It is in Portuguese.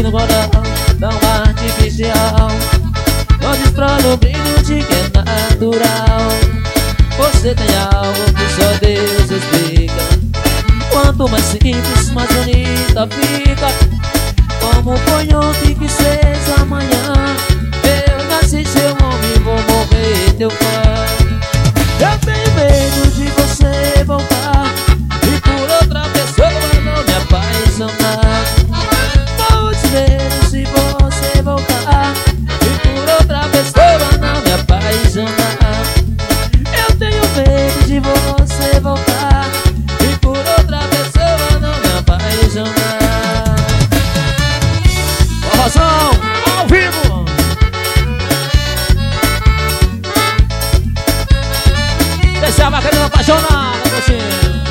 do coral tão artificial. Não desprona o brilho de que é natural. Você tem algo que só Deus explica. Quanto mais simples, mais bonita fica. Como foi ontem que seja amanhã. Eu nasci seu homem, vou morrer teu fã. Eu tenho medo de você voltar e por outra pessoa não me apaixonar. Vou te ver se você voltar e por outra pessoa não me apaixonar. Eu tenho medo de você voltar e por outra pessoa não me apaixonar. Forrozão, ao vivo! Deixa a bacana apaixonada, você.